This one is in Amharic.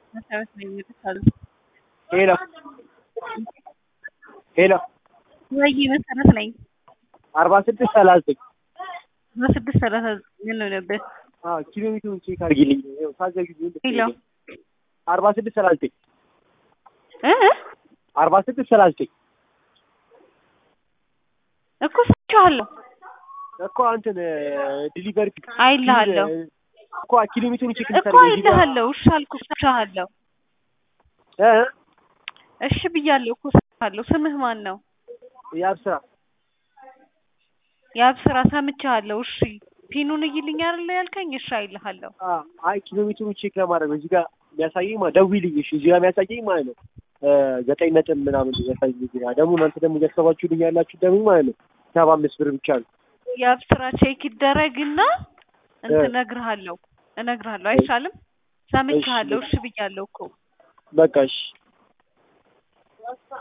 መሰረት ነኝ ይልካል። ሄሎ ሄሎ ወይ መሰረት ነኝ 4639 በ6:30 ምን ነው ነበር? ኪሎ ሜትሩን ቼክ አድርጊልኝ። ይኸው ታዘግኝ። ሄሎ 4639 4639 እኮ ሰጥቻለሁ እኮ አንተን ዲሊቨሪ አይልሃለሁ እኮ ኪሎ ሜትሩን ቼክ እኮ አይልሃለሁ። እሺ አልኩህ ሰጥቻለሁ። እሺ ብያለሁ እኮ ሰጥቻለሁ። ስምህ ማን ነው? ያብስራ ያብስራ ሰምቻለሁ። እሺ ፒኑን እይልኝ አይደል ያልከኝ? እሺ አይልሃለሁ። አይ ኪሎ ሜትሩን ቼክ ለማድረግ ነው። እዚህ ጋር የሚያሳየኝ ደውዪልኝ። እሺ እዚህ ጋር የሚያሳየኝ ማለት ነው 9 ነጥብ ምናምን ያሳየኝ። ደግሞ እናንተ ደግሞ እያሰባችሁልኝ ያላችሁ ደግሞ ማለት ነው 75 ብር ብቻ ነው። ያብስራ ቼክ ይደረግና እንትን እነግርሃለሁ አይሻልም? ሰምቻለሁ። እሺ ብያለሁ እኮ በቃ እሺ